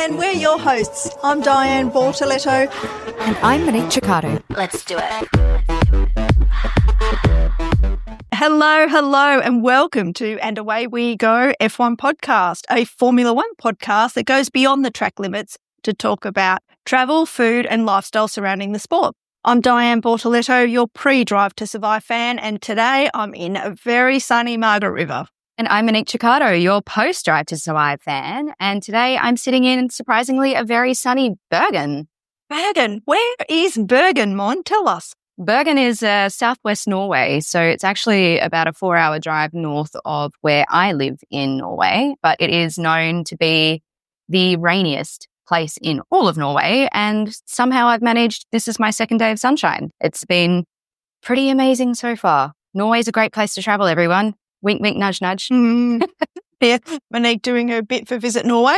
and we're your hosts. I'm Diane Bortoletto. And I'm Monique Ciccardo. Let's do it. Hello, and welcome to And Away We Go F1 podcast, a Formula One podcast that goes beyond the track limits to talk about travel, food, and lifestyle surrounding the sport. I'm Diane Bortoletto, your pre-Drive to Survive fan, and today I'm in a very sunny Margaret River. And I'm Monique Ciccardo, your post-Drive to Survive fan, and today I'm sitting in, surprisingly, a very sunny Bergen. Bergen? Where is Bergen, Mon? Tell us. Bergen is southwest Norway, so it's actually about a 4-hour drive north of where I live in Norway, but it is known to be the rainiest place in all of Norway, and somehow I've managed, this is my second day of sunshine. It's been pretty amazing so far. Norway's a great place to travel, everyone. Wink, wink, nudge, nudge. Yeah, Monique doing her bit for Visit Norway.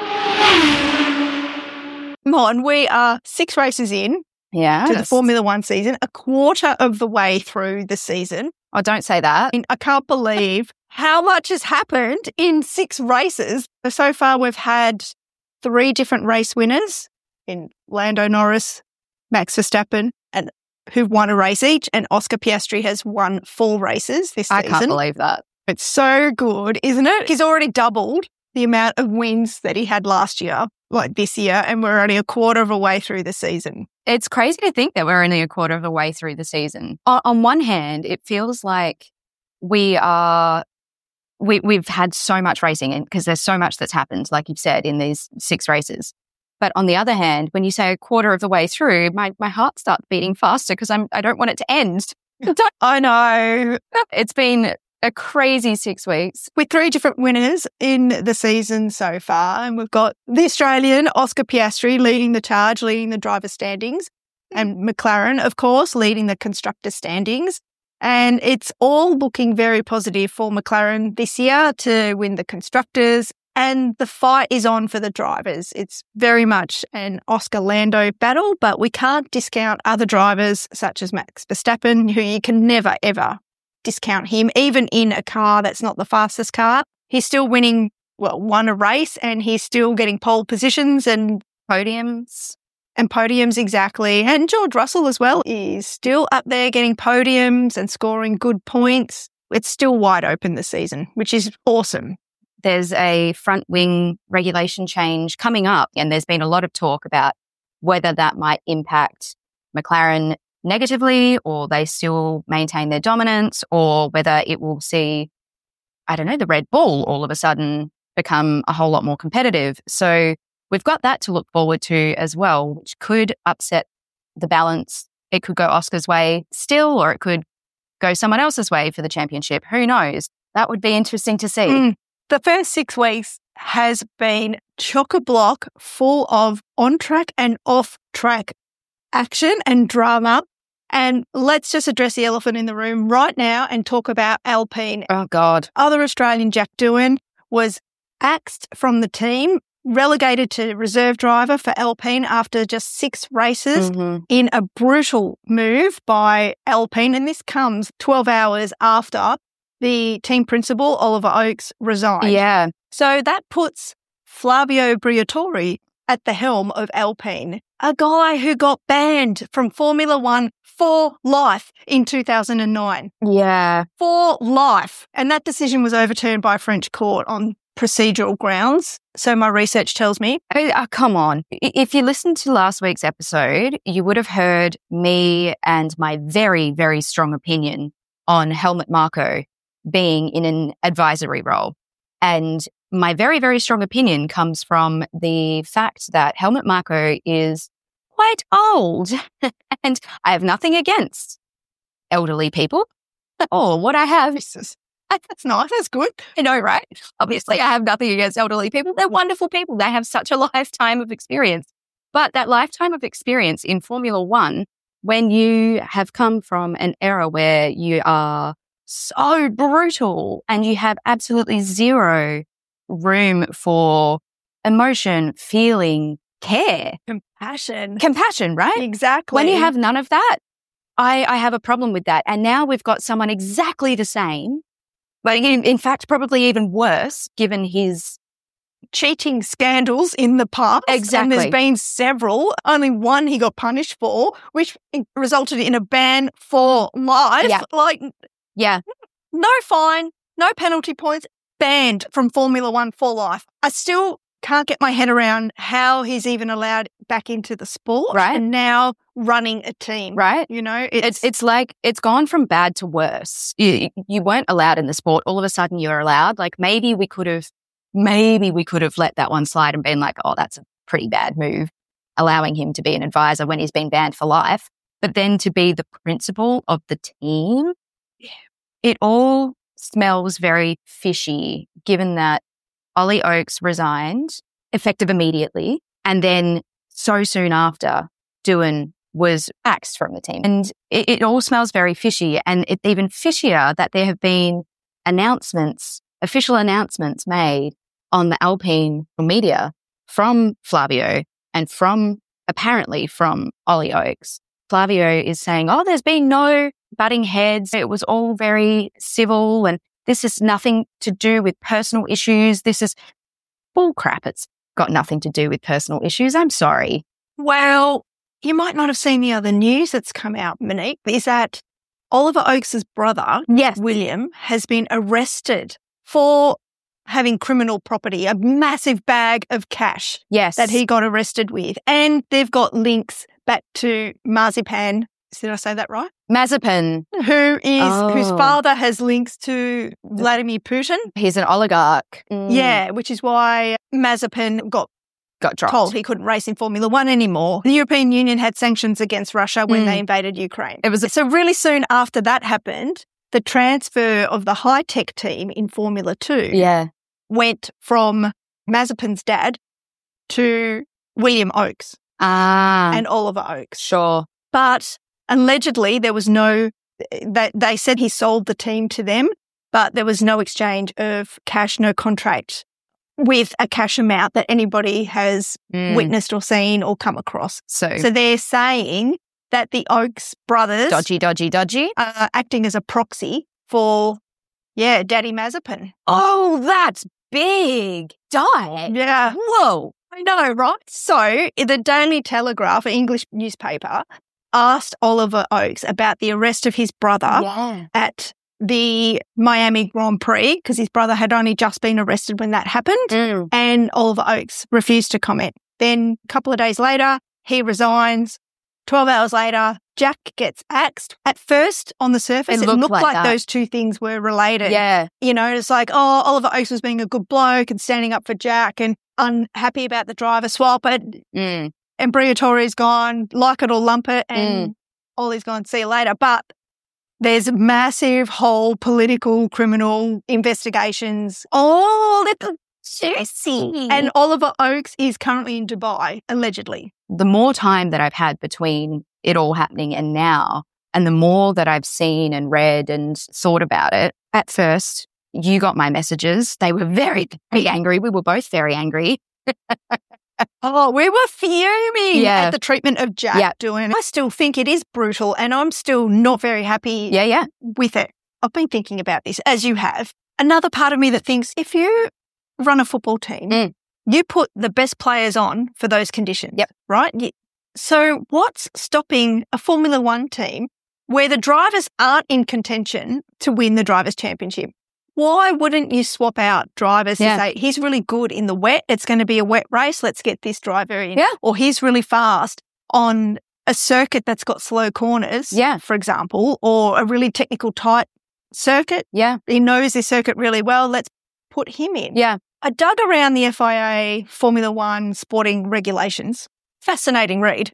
Mon, we are 6 races in. Yeah. To the Formula One season, a quarter of the way through the season. Oh, don't say that. I can't believe how much has happened in 6 races. So far, we've had 3 different race winners in Lando Norris, Max Verstappen, and who've won a race each, and Oscar Piastri has won 4 races this season. I can't believe that. It's so good, isn't it? He's already doubled the amount of wins that he had last year, like this year, and we're only a quarter of a way through the season. It's crazy to think that we're only a quarter of the way through the season. On one hand, it feels like we've had so much racing because there's so much that's happened, like you've said, in these 6 races. But on the other hand, when you say a quarter of the way through, my heart starts beating faster because I don't want it to end. I know. It's been a crazy 6 weeks. With 3 different winners in the season so far. And we've got the Australian Oscar Piastri leading the charge, leading the driver standings, and McLaren, of course, leading the constructor standings. And it's all looking very positive for McLaren this year to win the constructors. And the fight is on for the drivers. It's very much an Oscar-Lando battle, but we can't discount other drivers such as Max Verstappen, who you can never, ever discount him, even in a car that's not the fastest car. He's still winning, won a race, and he's still getting pole positions and podiums. And podiums, exactly. And George Russell as well is still up there getting podiums and scoring good points. It's still wide open this season, which is awesome. There's a front wing regulation change coming up, and there's been a lot of talk about whether that might impact McLaren negatively, or they still maintain their dominance, or whether it will see, the Red Bull all of a sudden become a whole lot more competitive. So we've got that to look forward to as well, which could upset the balance. It could go Oscar's way still, or it could go someone else's way for the championship. Who knows? That would be interesting to see. The first 6 weeks has been chock-a-block full of on-track and off-track action and drama. And let's just address the elephant in the room right now and talk about Alpine. Oh, God. Other Australian Jack Doohan was axed from the team, relegated to reserve driver for Alpine after just 6 races in a brutal move by Alpine. And this comes 12 hours after the team principal, Oliver Oakes, resigned. Yeah. So that puts Flavio Briatore at the helm of Alpine, a guy who got banned from Formula One for life in 2009. Yeah. For life. And that decision was overturned by a French court on procedural grounds. So my research tells me. Come on. If you listened to last week's episode, you would have heard me and my very, very strong opinion on Helmut Marko being in an advisory role. And my very, very strong opinion comes from the fact that Helmut Marko is quite old. And I have nothing against elderly people. Or what I have is, that's nice. That's good. I know, right? Obviously, I have nothing against elderly people. They're wonderful people. They have such a lifetime of experience. But that lifetime of experience in Formula One, when you have come from an era where you are so brutal and you have absolutely zero room for emotion, feeling, care. Compassion, right? Exactly. When you have none of that, I have a problem with that. And now we've got someone exactly the same, but in fact, probably even worse, given his cheating scandals in the past. Exactly. And there's been several. Only one he got punished for, which resulted in a ban for life. Yeah. Like, Yeah. no fine, no penalty points, banned from Formula One for life. I still can't get my head around how he's even allowed back into the sport. Right. And now running a team. Right. You know, It's like it's gone from bad to worse. You weren't allowed in the sport. All of a sudden you're allowed. Like maybe we could have let that one slide and been like, oh, that's a pretty bad move, allowing him to be an advisor when he's been banned for life. But then to be the principal of the team, it all smells very fishy, given that Ollie Oakes resigned effective immediately. And then so soon after, Doohan was axed from the team. And it all smells very fishy. And it's even fishier that there have been official announcements made on the Alpine media from Flavio and apparently from Ollie Oakes. Flavio is saying, oh, there's been no butting heads. It was all very civil and this is nothing to do with personal issues. This is bull crap. It's got nothing to do with personal issues. I'm sorry. Well, you might not have seen the other news that's come out, Monique, is that Oliver Oakes' brother, William, has been arrested for having criminal property, a massive bag of cash that he got arrested with. And they've got links back to Marzipan. Did I say that right? Mazepin. Whose father has links to Vladimir Putin. He's an oligarch. Yeah, which is why Mazepin got dropped. Told he couldn't race in Formula One anymore. The European Union had sanctions against Russia when they invaded Ukraine. So really soon after that happened, the transfer of the high-tech team in Formula 2 went from Mazepin's dad to William Oakes and Oliver Oakes. Sure. But allegedly there was they said he sold the team to them, but there was no exchange of cash, no contract with a cash amount that anybody has witnessed or seen or come across. So they're saying that the Oakes brothers... Dodgy. ...are acting as a proxy for, Daddy Mazepin. Oh, that's big. Yeah. Whoa. I know, right? So the Daily Telegraph, an English newspaper, asked Oliver Oakes about the arrest of his brother at the Miami Grand Prix because his brother had only just been arrested when that happened and Oliver Oakes refused to comment. Then a couple of days later, he resigns. 12 hours later, Jack gets axed. At first, on the surface, it looked like those two things were related. Yeah. You know, it's like, oh, Oliver Oakes was being a good bloke and standing up for Jack and unhappy about the driver swap. And Briatore's gone, like it or lump it, and Ollie's gone, see you later. But there's massive whole political criminal investigations. Oh, that's juicy. And Oliver Oakes is currently in Dubai, allegedly. The more time that I've had between it all happening and now, and the more that I've seen and read and thought about it, at first, you got my messages. They were very, very angry. We were both very angry. Oh, we were fuming at the treatment of Jack Doohan. I still think it is brutal and I'm still not very happy with it. I've been thinking about this, as you have. Another part of me that thinks if you run a football team, you put the best players on for those conditions, right? So what's stopping a Formula One team where the drivers aren't in contention to win the Drivers' Championship? Why wouldn't you swap out drivers to say, he's really good in the wet, it's going to be a wet race, let's get this driver in. Or he's really fast on a circuit that's got slow corners, for example, or a really technical tight circuit. He knows this circuit really well, let's put him in. I dug around the FIA Formula One sporting regulations. Fascinating read.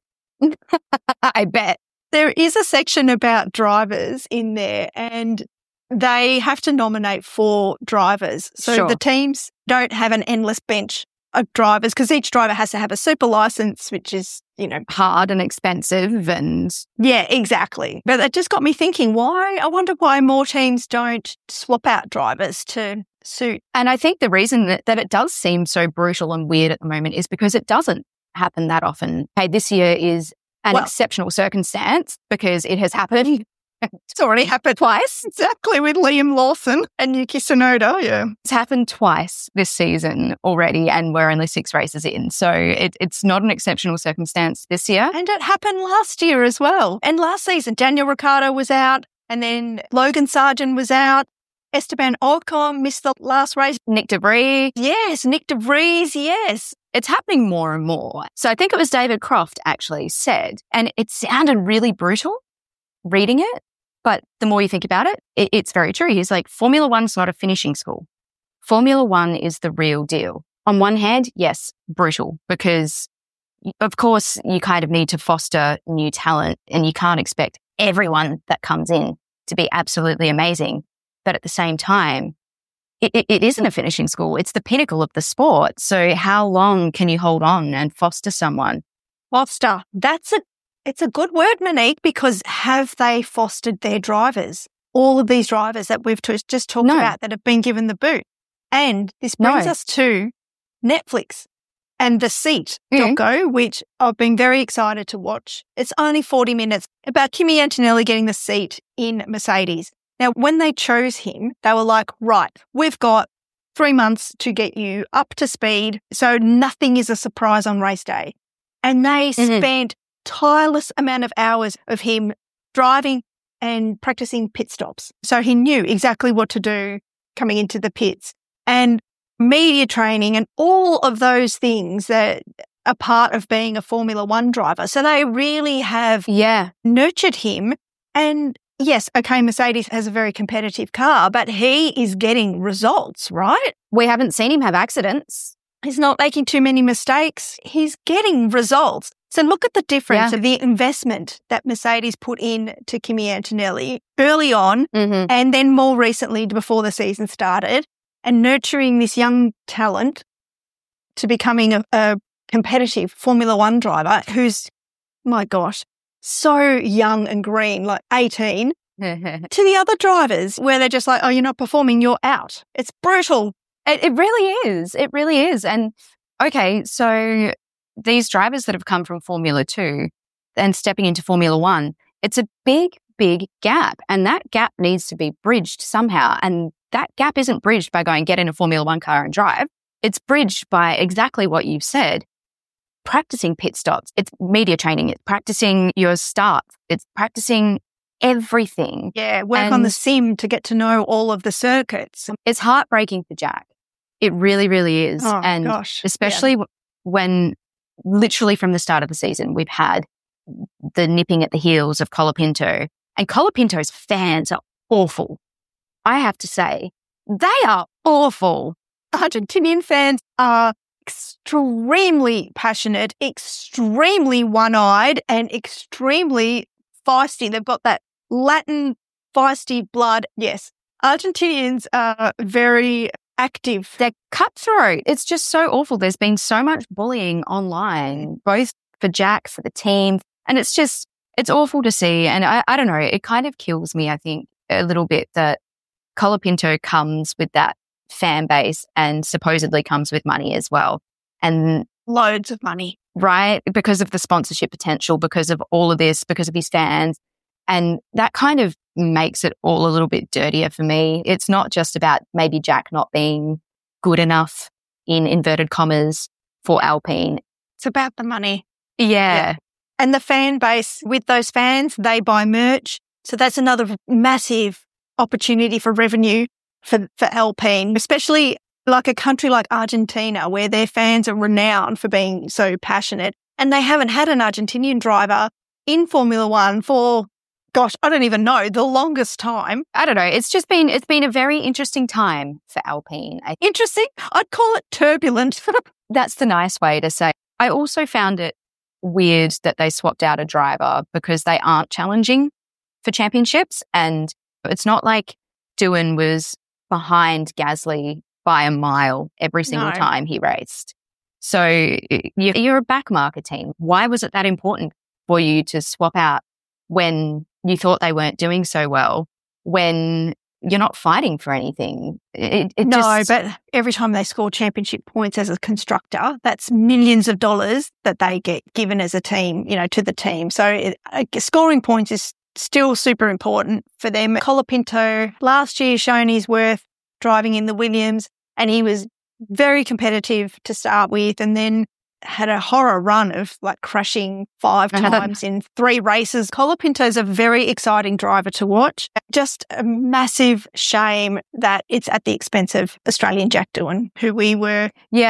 I bet. There is a section about drivers in there and they have to nominate 4 drivers. So the teams don't have an endless bench of drivers because each driver has to have a super license, which is, hard and expensive and... Yeah, exactly. But that just got me thinking, I wonder why more teams don't swap out drivers to suit. And I think the reason that it does seem so brutal and weird at the moment is because it doesn't happen that often. Hey, this year is an exceptional circumstance because it has happened It's already happened twice. exactly with Liam Lawson and Yuki Tsunoda. Yeah. It's happened twice this season already, and we're only 6 races in. So it's not an exceptional circumstance this year. And it happened last year as well. And last season, Daniel Ricciardo was out, and then Logan Sargent was out. Esteban Ocon missed the last race. Nick de Vries. Yes, Nick de Vries, yes. It's happening more and more. So I think it was David Croft actually said, and it sounded really brutal reading it, but the more you think about it, it's very true. He's like, Formula One's not a finishing school. Formula One is the real deal. On one hand, yes, brutal, because of course you kind of need to foster new talent and you can't expect everyone that comes in to be absolutely amazing. But at the same time, it isn't a finishing school. It's the pinnacle of the sport. So how long can you hold on and foster someone? Foster. It's a good word, Monique, because have they fostered their drivers? All of these drivers that we've just talked about that have been given the boot. And this brings us to Netflix and The Seat doco, which I've been very excited to watch. It's only 40 minutes about Kimi Antonelli getting the seat in Mercedes. Now, when they chose him, they were like, right, we've got 3 months to get you up to speed, so nothing is a surprise on race day. And they spent tireless amount of hours of him driving and practicing pit stops. So he knew exactly what to do coming into the pits, and media training and all of those things that are part of being a Formula One driver. So they really have nurtured him. And yes, okay, Mercedes has a very competitive car, but he is getting results, right? We haven't seen him have accidents. He's not making too many mistakes. He's getting results. So look at the difference of the investment that Mercedes put in to Kimi Antonelli early on and then more recently before the season started, and nurturing this young talent to becoming a competitive Formula One driver who's, my gosh, so young and green, like 18, to the other drivers where they're just like, oh, you're not performing, you're out. It's brutal. It really is. It really is. And okay, so these drivers that have come from Formula 2 and stepping into Formula 1, it's a big, big gap. And that gap needs to be bridged somehow. And that gap isn't bridged by going get in a Formula 1 car and drive. It's bridged by exactly what you've said. Practicing pit stops. It's media training. It's practicing your start. It's practicing everything. Yeah, work on the sim to get to know all of the circuits. It's heartbreaking for Jack. It really, really is. Oh, and gosh. especially when literally from the start of the season, we've had the nipping at the heels of Colapinto. And Colapinto's fans are awful. I have to say, they are awful. Argentinian fans are extremely passionate, extremely one-eyed, and extremely feisty. They've got that Latin feisty blood. Yes, Argentinians are very active. They're cutthroat. It's just so awful. There's been so much bullying online, both for Jack, for the team, and it's awful to see. And I don't know, it kind of kills me, I think, a little bit that Colapinto comes with that fan base and supposedly comes with money as well. And loads of money. Right? Because of the sponsorship potential, because of all of this, because of his fans. And that kind of makes it all a little bit dirtier for me. It's not just about maybe Jack not being good enough, in inverted commas, for Alpine. It's about the money. Yeah. And the fan base, with those fans, they buy merch. So that's another massive opportunity for revenue for Alpine, especially like a country like Argentina, where their fans are renowned for being so passionate. And they haven't had an Argentinian driver in Formula One for, gosh, I don't even know, the longest time. I don't know. It's been a very interesting time for Alpine. Interesting? I'd call it turbulent. That's the nice way to say. I also found it weird that they swapped out a driver because they aren't challenging for championships. And it's not like Doohan was behind Gasly by a mile every single time he raced. So you're a backmarker team. Why was it that important for you to swap out when you thought they weren't doing so well, when you're not fighting for anything? But every time they score championship points as a constructor, that's millions of dollars that they get given as a team, to the team. So scoring points is still super important for them. Colapinto last year shown his worth driving in the Williams, and he was very competitive to start with, and then had a horror run of like crashing 5 times in 3 races. Colapinto's a very exciting driver to watch. Just a massive shame that it's at the expense of Australian Jack Doohan, who we were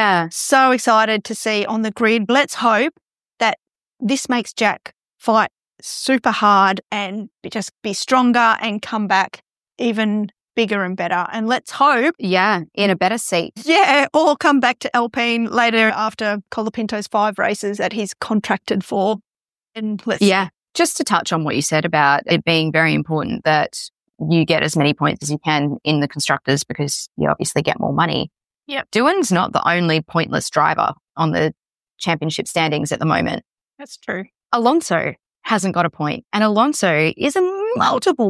so excited to see on the grid. Let's hope that this makes Jack fight super hard and just be stronger and come back even bigger and better. And let's hope. Yeah, in a better seat. Yeah, or come back to Alpine later after Colapinto's 5 races that he's contracted for. And just to touch on what you said about it being very important that you get as many points as you can in the constructors because you obviously get more money. Yep. Doohan's not the only pointless driver on the championship standings at the moment. That's true. Alonso hasn't got a point. And Alonso is a multiple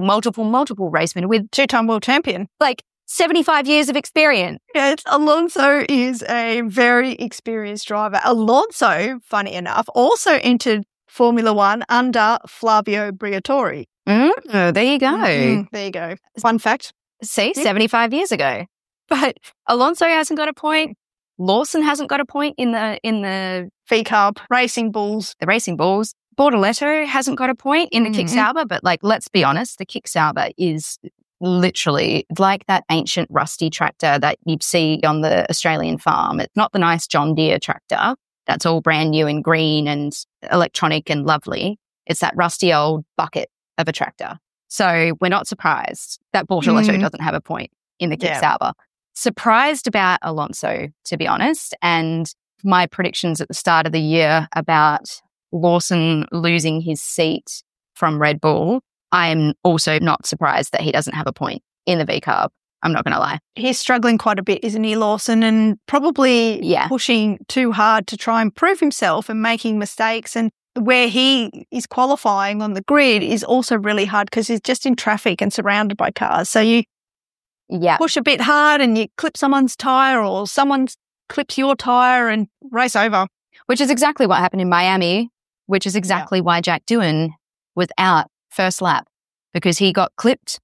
race winner with 2-time world champion. Like 75 years of experience. Yes, Alonso is a very experienced driver. Alonso, funny enough, also entered Formula One under Flavio Briatore. There you go. There you go. Fun fact. See, 75 years ago. But Alonso hasn't got a point. Lawson hasn't got a point in the VCARB, Racing Bulls. The Racing Bulls. Bortoletto hasn't got a point in the Kick Sauber, but like, let's be honest, the Kick Sauber is literally like that ancient rusty tractor that you'd see on the Australian farm. It's not the nice John Deere tractor that's all brand new and green and electronic and lovely. It's that rusty old bucket of a tractor. So we're not surprised that Bortoletto doesn't have a point in the Kick Sauber. Surprised about Alonso, to be honest, and my predictions at the start of the year about Lawson losing his seat from Red Bull, I am also not surprised that he doesn't have a point in the VCARB. I'm not going to lie. He's struggling quite a bit, isn't he, Lawson? And probably pushing too hard to try and prove himself and making mistakes. And where he is qualifying on the grid is also really hard because he's just in traffic and surrounded by cars. So you push a bit hard and you clip someone's tyre or someone clips your tyre and race over. Which is exactly what happened in Miami, which is exactly why Jack Doohan was out first lap because he got clipped.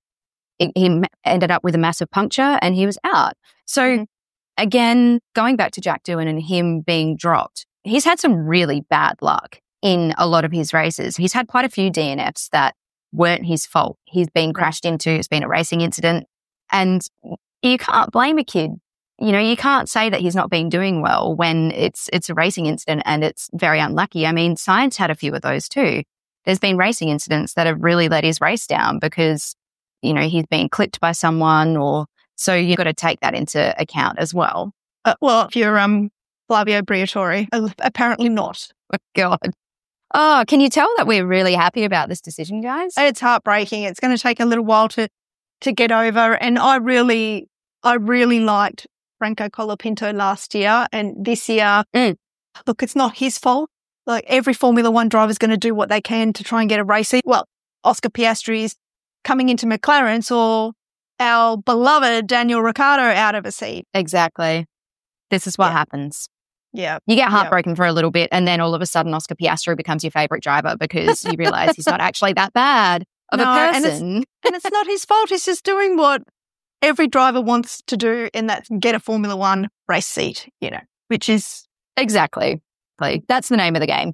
He ended up with a massive puncture and he was out. So again, going back to Jack Doohan and him being dropped, he's had some really bad luck in a lot of his races. He's had quite a few DNFs that weren't his fault. He's been crashed into, it's been a racing incident. And you can't blame a kid. You know, you can't say that he's not been doing well when it's a racing incident and it's very unlucky. I mean, Sainz had a few of those too. There's been racing incidents that have really let his race down because, you know, he's been clipped by someone so you've got to take that into account as well. Well, if you're Flavio Briatore, apparently not. Oh, God. Oh, can you tell that we're really happy about this decision, guys? It's heartbreaking. It's going to take a little while to get over. And I really liked Franco Colapinto last year, and this year, look, it's not his fault. Like every Formula One driver is going to do what they can to try and get a race seat. Well, Oscar Piastri is coming into McLaren, saw our beloved Daniel Ricciardo out of a seat. Exactly. This is what happens. Yeah. You get heartbroken for a little bit, and then all of a sudden Oscar Piastri becomes your favourite driver because you realise he's not actually that bad of a person. And it's not his fault. He's just doing what every driver wants to do, and that's get a Formula One race seat, you know, which is... Exactly. That's the name of the game.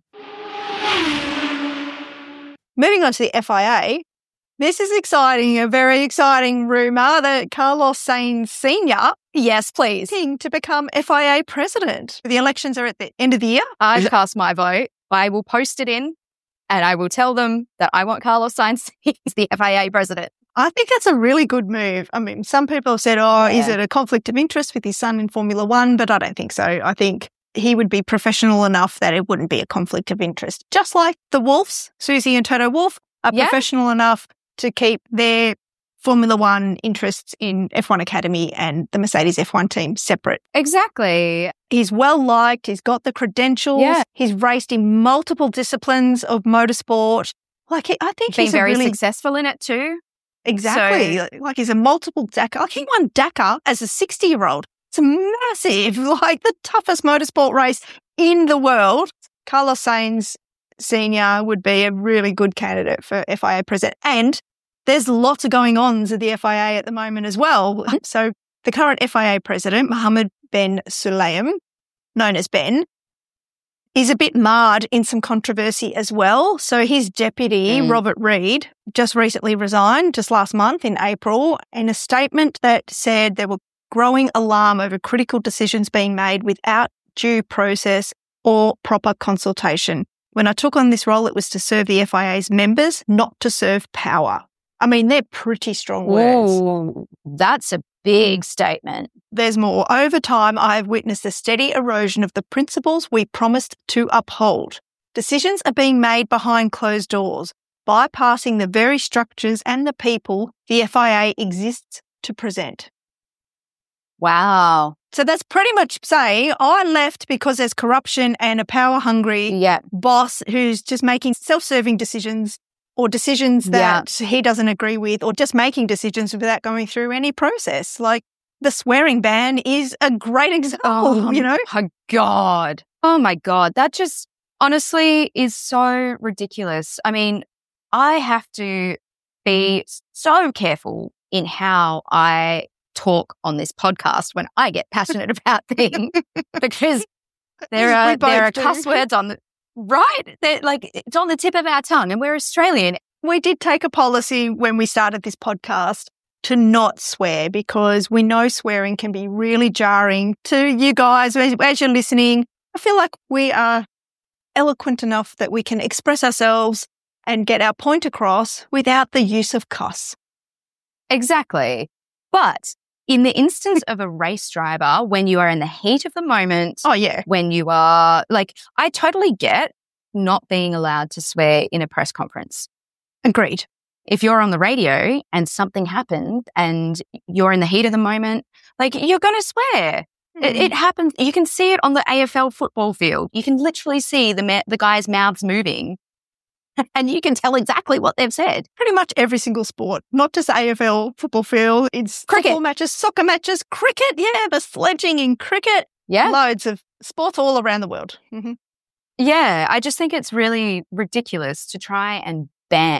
Moving on to the FIA, this is exciting, a very exciting rumour that Carlos Sainz Sr. Yes, please. To become FIA president. The elections are at the end of the year. I've cast my vote. I will post it in and I will tell them that I want Carlos Sainz as the FIA president. I think that's a really good move. I mean, some people have said, is it a conflict of interest with his son in Formula One? But I don't think so. I think he would be professional enough that it wouldn't be a conflict of interest. Just like the Wolffs, Susie and Toto Wolff, are professional enough to keep their Formula One interests in F1 Academy and the Mercedes F1 team separate. Exactly. He's well liked. He's got the credentials. Yeah. He's raced in multiple disciplines of motorsport. Like, I think he's been very successful in it too. Exactly. So, like he's a multiple Dakar. Like he won Dakar as a 60-year-old. It's massive, like the toughest motorsport race in the world. Carlos Sainz Senior would be a really good candidate for FIA president. And there's lots of going ons at the FIA at the moment as well. So the current FIA president, Mohammed bin Sulayem, known as Ben, is a bit marred in some controversy as well. So his deputy, Robert Reid, just recently resigned just last month in April in a statement that said there were growing alarm over critical decisions being made without due process or proper consultation. When I took on this role, it was to serve the FIA's members, not to serve power. I mean, they're pretty strong words. Ooh, that's a big statement. There's more. Over time, I have witnessed a steady erosion of the principles we promised to uphold. Decisions are being made behind closed doors, bypassing the very structures and the people the FIA exists to present. Wow. So that's pretty much saying I left because there's corruption and a power-hungry boss who's just making self-serving decisions or decisions that he doesn't agree with, or just making decisions without going through any process. Like the swearing ban is a great example, you know? Oh, God. Oh, my God. That just honestly is so ridiculous. I mean, I have to be so careful in how I talk on this podcast when I get passionate about things, because there are cuss words on the right. They're like, it's on the tip of our tongue, and we're Australian. We did take a policy when we started this podcast to not swear, because we know swearing can be really jarring to you guys as you're listening. I feel like we are eloquent enough that we can express ourselves and get our point across without the use of cuss. Exactly. But in the instance of a race driver, when you are in the heat of the moment, when you are like, I totally get not being allowed to swear in a press conference. Agreed. If you're on the radio and something happened and you're in the heat of the moment, like, you're going to swear. It happens. You can see it on the AFL football field. You can literally see the guys' mouths moving. And you can tell exactly what they've said. Pretty much every single sport, not just AFL football field. It's cricket football matches, soccer matches, cricket. Yeah, the sledging in cricket. Yeah. Loads of sports all around the world. Mm-hmm. Yeah, I just think it's really ridiculous to try and ban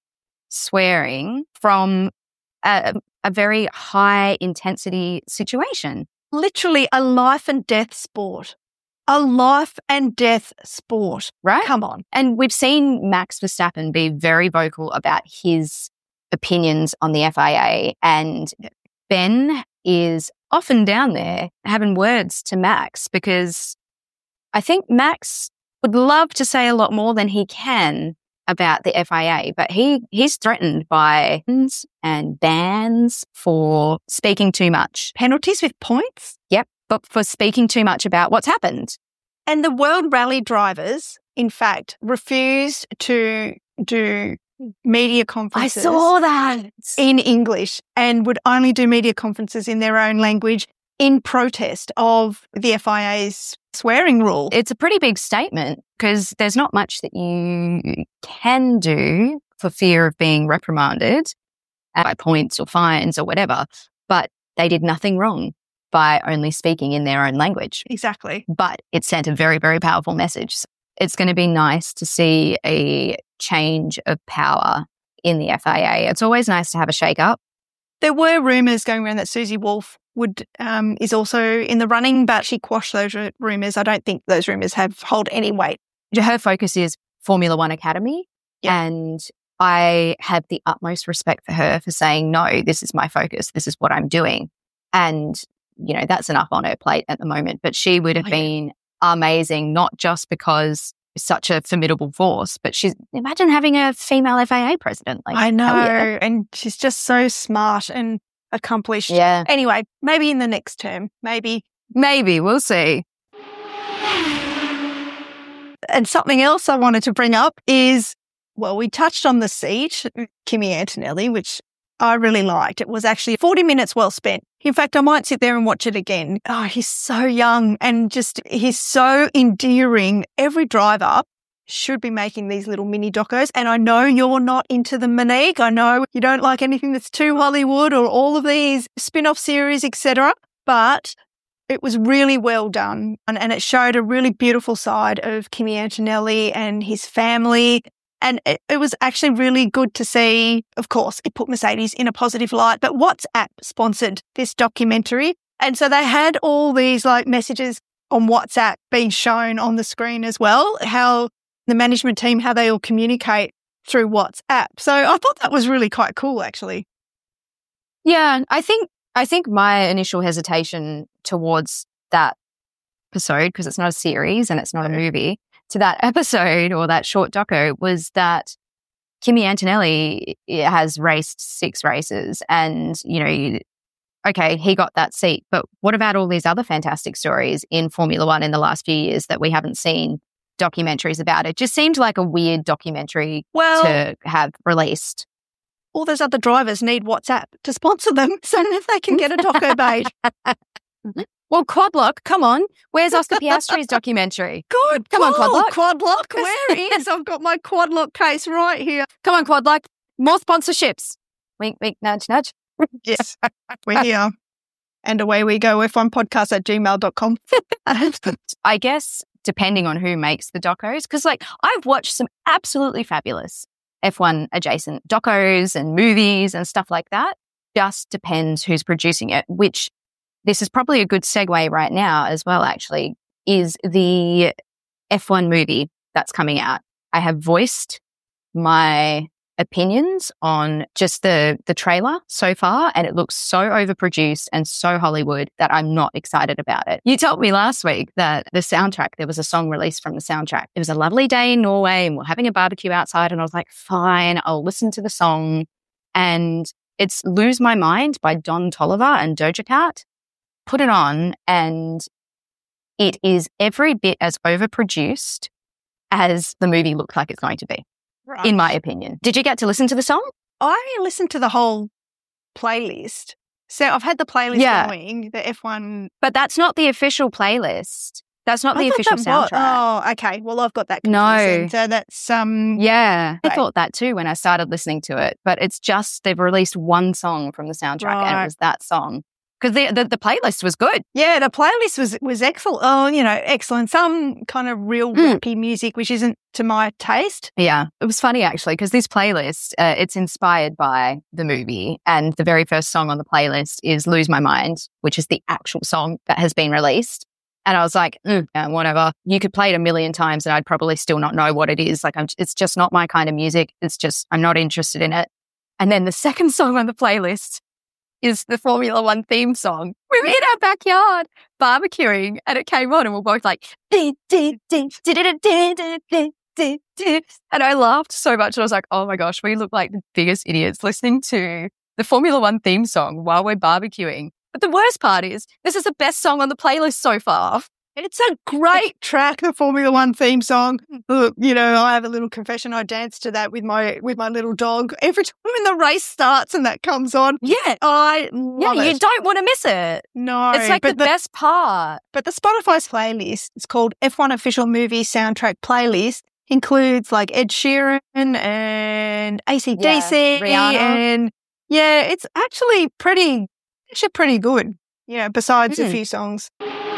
swearing from a very high intensity situation. Literally a life and death sport. A life and death sport. Right? Come on. And we've seen Max Verstappen be very vocal about his opinions on the FIA, and Ben is often down there having words to Max, because I think Max would love to say a lot more than he can about the FIA, but he's threatened by and bans for speaking too much. Penalties with points? Yep. But for speaking too much about what's happened. And the World Rally drivers, in fact, refused to do media conferences. I saw that. In English, and would only do media conferences in their own language in protest of the FIA's swearing rule. It's a pretty big statement, because there's not much that you can do for fear of being reprimanded by points or fines or whatever, but they did nothing wrong by only speaking in their own language. Exactly. But it sent a very, very powerful message. It's going to be nice to see a change of power in the FIA. It's always nice to have a shake-up. There were rumours going around that Susie Wolff is also in the running, but she quashed those rumours. I don't think those rumours hold any weight. Her focus is Formula One Academy, and I have the utmost respect for her for saying, no, this is my focus. This is what I'm doing. And you know, that's enough on her plate at the moment. But she would have been amazing, not just because such a formidable force, but imagine having a female FIA president. Like, I know. And she's just so smart and accomplished. Yeah. Anyway, maybe in the next term, maybe. We'll see. And something else I wanted to bring up is, well, we touched on the siege, Kimi Antonelli, which I really liked. It was actually 40 minutes well spent. In fact, I might sit there and watch it again. Oh, he's so young and he's so endearing. Every driver should be making these little mini docos. And I know you're not into them, Monique. I know you don't like anything that's too Hollywood or all of these spin-off series, etc. But It was really well done, and it showed a really beautiful side of Kimi Antonelli and his family. And it was actually really good to see. Of course, it put Mercedes in a positive light, but WhatsApp sponsored this documentary. And so they had all these like messages on WhatsApp being shown on the screen as well, how the management team, how they all communicate through WhatsApp. So I thought that was really quite cool, actually. Yeah, I think my initial hesitation towards that episode, because it's not a series and it's not a movie, to that episode or that short doco was that Kimi Antonelli has raced 6 races and, okay, he got that seat. But what about all these other fantastic stories in Formula One in the last few years that we haven't seen documentaries about? It just seemed like a weird documentary to have released. All those other drivers need WhatsApp to sponsor them so that they can get a doco made. Well, Quadlock, come on. Where's Oscar Piastri's documentary? Good. Come on, Quadlock. Quadlock, where is? I've got my Quadlock case right here. Come on, Quadlock. More sponsorships. Wink, wink, nudge, nudge. Yes, we're here. And away we go, f1podcast@gmail.com. I guess depending on who makes the docos, because I've watched some absolutely fabulous F1 adjacent docos and movies and stuff like that. Just depends who's producing it, which this is probably a good segue right now as well, actually, is the F1 movie that's coming out. I have voiced my opinions on just the trailer so far, and it looks so overproduced and so Hollywood that I'm not excited about it. You told me last week that the soundtrack, there was a song released from the soundtrack. It was a lovely day in Norway and we're having a barbecue outside, and I was like, fine, I'll listen to the song. And it's Lose My Mind by Don Toliver and Doja Cat. Put it on and it is every bit as overproduced as the movie looked like it's going to be, right, in my opinion. Did you get to listen to the song? I listened to the whole playlist. So I've had the playlist going, the F1. But that's not the official playlist. That's not the official soundtrack. Oh, okay. Well, I've got that confusing. No. So that's... Yeah. I thought that too when I started listening to it. But it's just they've released one song from the soundtrack and it was that song. Because the playlist was good. Yeah, the playlist was excellent. Oh, excellent. Some kind of real rappy music, which isn't to my taste. Yeah, it was funny actually, because this playlist, it's inspired by the movie. And the very first song on the playlist is Lose My Mind, which is the actual song that has been released. And I was like, yeah, whatever. You could play it a million times and I'd probably still not know what it is. It's just not my kind of music. I'm not interested in it. And then the second song on the playlist is the Formula One theme song. We were in our backyard barbecuing and it came on and we're both like, and I laughed so much and I was like, oh my gosh, we look like the biggest idiots listening to the Formula One theme song while we're barbecuing. But the worst part is this is the best song on the playlist so far. It's a great track, the Formula One theme song. Look, I have a little confession. I dance to that with my little dog every time when the race starts and that comes on. Yeah. I love it. You don't want to miss it. No. It's like the best part. But the Spotify's playlist, it's called F1 Official Movie Soundtrack Playlist, includes like Ed Sheeran and AC/DC. Rihanna. And it's actually pretty good, besides a few songs.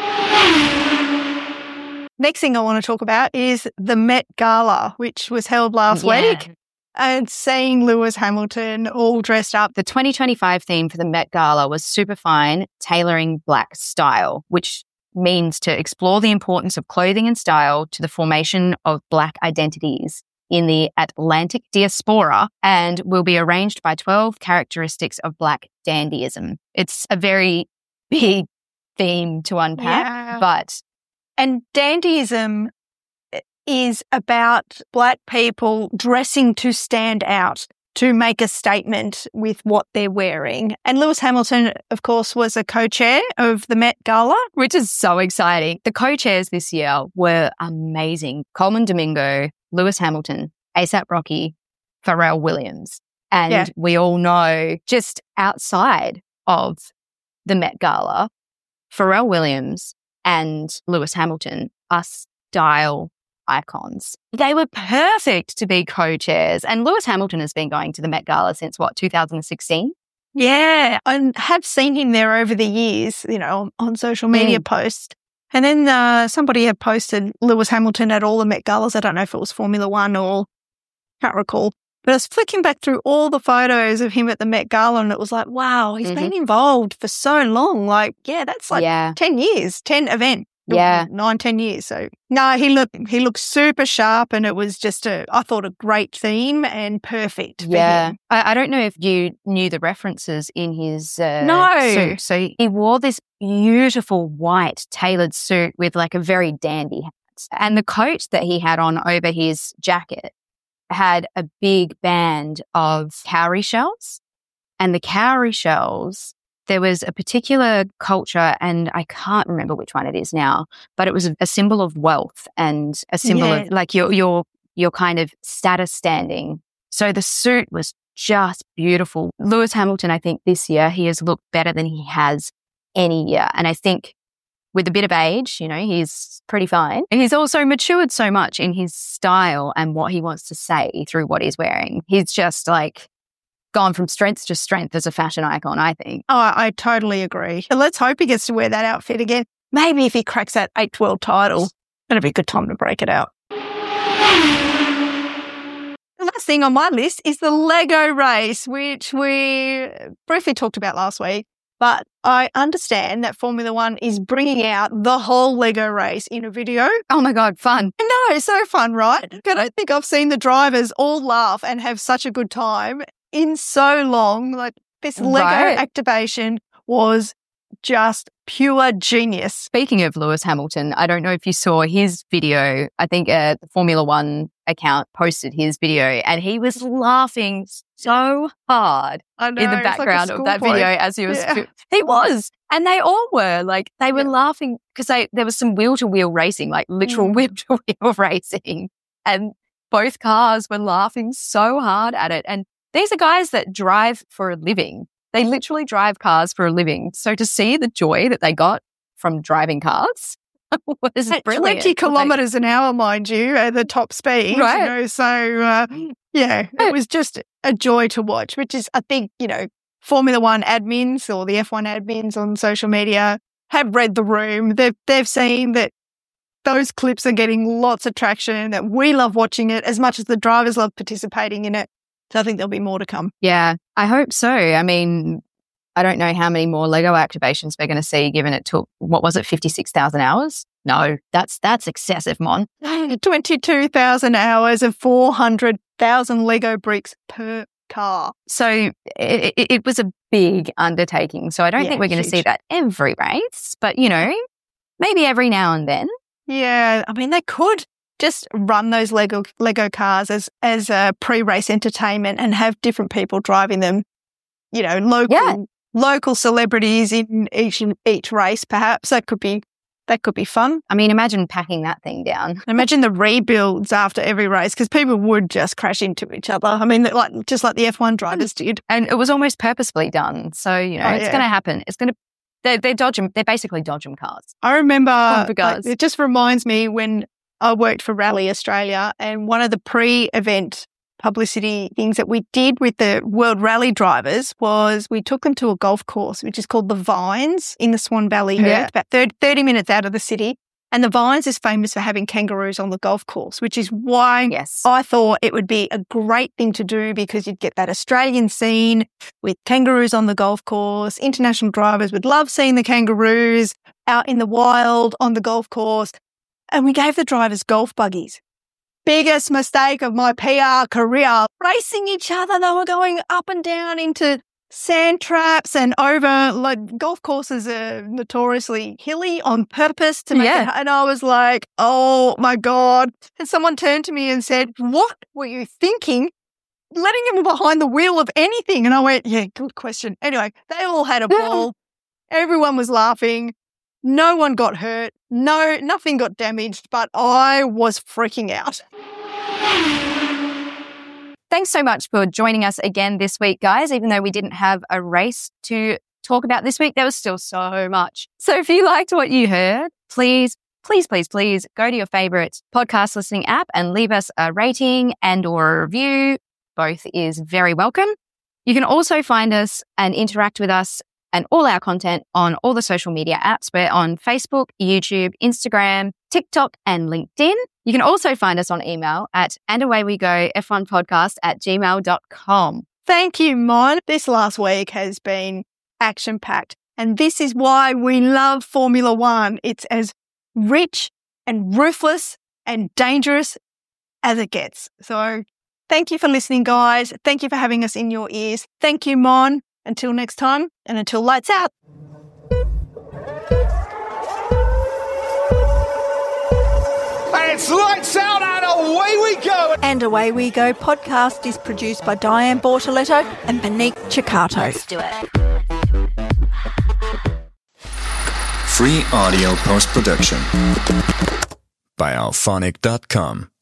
Next thing I want to talk about is the Met Gala, which was held last week, and seeing Lewis Hamilton all dressed up. The 2025 theme for the Met Gala was Superfine, Tailoring Black Style, which means to explore the importance of clothing and style to the formation of Black identities in the Atlantic diaspora, and will be arranged by 12 characteristics of Black dandyism. It's a very big theme to unpack, and dandyism is about Black people dressing to stand out, to make a statement with what they're wearing. And Lewis Hamilton, of course, was a co-chair of the Met Gala, which is so exciting. The co-chairs this year were amazing. Coleman Domingo, Lewis Hamilton, A$AP Rocky, Pharrell Williams. And we all know just outside of the Met Gala, Pharrell Williams and Lewis Hamilton are style icons. They were perfect to be co-chairs. And Lewis Hamilton has been going to the Met Gala since 2016? Yeah, I have seen him there over the years, on social media posts. And then somebody had posted Lewis Hamilton at all the Met Galas. I don't know if it was Formula One or can't recall. But I was flicking back through all the photos of him at the Met Gala and it was like, wow, he's been involved for so long. Like, yeah, that's like 10 years, 10 events. Yeah. 9-10 years. So no, he looked super sharp and it was just I thought a great theme and perfect for him. I don't know if you knew the references in his No. suit. So he wore this beautiful white tailored suit with like a very dandy hat. And the coat that he had on over his jacket had a big band of cowrie shells. And the cowrie shells, there was a particular culture, and I can't remember which one it is now, but it was a symbol of wealth and a symbol of like your kind of status standing. So the suit was just beautiful. Lewis Hamilton, I think this year he has looked better than he has any year. And I think with a bit of age, he's pretty fine. And he's also matured so much in his style and what he wants to say through what he's wearing. He's just like gone from strength to strength as a fashion icon, I think. Oh, I totally agree. And let's hope he gets to wear that outfit again. Maybe if he cracks that 8th world title, that'll be a good time to break it out. The last thing on my list is the Lego race, which we briefly talked about last week. But I understand that Formula One is bringing out the whole Lego race in a video. Oh my God, fun. I know, so fun, right? I don't think I've seen the drivers all laugh and have such a good time in so long. Like this Lego activation was just pure genius. Speaking of Lewis Hamilton, I don't know if you saw his video. I think the Formula One account posted his video and he was laughing so hard in the background of that video as he was. He was. And they all were like, they were laughing because there was some wheel-to-wheel racing, like literal wheel-to-wheel racing. And both cars were laughing so hard at it. And these are guys that drive for a living. They literally drive cars for a living. So to see the joy that they got from driving cars was at brilliant. 20 kilometres an hour, mind you, at the top speed. Right. It was just a joy to watch, which is, I think, Formula One admins or the F1 admins on social media have read the room. They've seen that those clips are getting lots of traction, that we love watching it as much as the drivers love participating in it. So I think there'll be more to come. Yeah, I hope so. I mean, I don't know how many more Lego activations we're going to see, given it took, 56,000 hours? No, that's excessive, Mon. 22,000 hours of 400,000 Lego bricks per car. So it was a big undertaking. So I don't think we're going to see that every race, but, maybe every now and then. Yeah, I mean, they could just run those Lego cars as a pre-race entertainment and have different people driving them, local celebrities in each race, perhaps. That could be fun. I mean, imagine packing that thing down. Imagine the rebuilds after every race, because people would just crash into each other. I mean, just like the F1 drivers did. And it was almost purposefully done. So, it's going to happen. It's going to, they dodge them. They basically dodge them cars. I remember, it just reminds me when I worked for Rally Australia, and one of the pre-event publicity things that we did with the World Rally drivers was we took them to a golf course, which is called the Vines in the Swan Valley. It's about 30 minutes out of the city. And the Vines is famous for having kangaroos on the golf course, which is why I thought it would be a great thing to do, because you'd get that Australian scene with kangaroos on the golf course. International drivers would love seeing the kangaroos out in the wild on the golf course. And we gave the drivers golf buggies. Biggest mistake of my PR career. Racing each other. They were going up and down into sand traps and over, like, golf courses are notoriously hilly on purpose to make it. And I was like, oh my God. And someone turned to me and said, what were you thinking? Letting them behind the wheel of anything? And I went, yeah, good question. Anyway, they all had a ball. Everyone was laughing. No one got hurt. No, nothing got damaged, but I was freaking out. Thanks so much for joining us again this week, guys. Even though we didn't have a race to talk about this week, there was still so much. So if you liked what you heard, please go to your favorite podcast listening app and leave us a rating and or a review. Both is very welcome. You can also find us and interact with us and all our content on all the social media apps. We're on Facebook, YouTube, Instagram, TikTok, and LinkedIn. You can also find us on email at andawaywegof1podcast@gmail.com. Thank you, Mon. This last week has been action-packed, and this is why we love Formula One. It's as rich and ruthless and dangerous as it gets. So thank you for listening, guys. Thank you for having us in your ears. Thank you, Mon. Until next time, and until lights out. It's lights out and away we go. And Away We Go podcast is produced by Diane Bortoletto and Monique Ciccato. Let's do it. Free audio post-production by alphonic.com.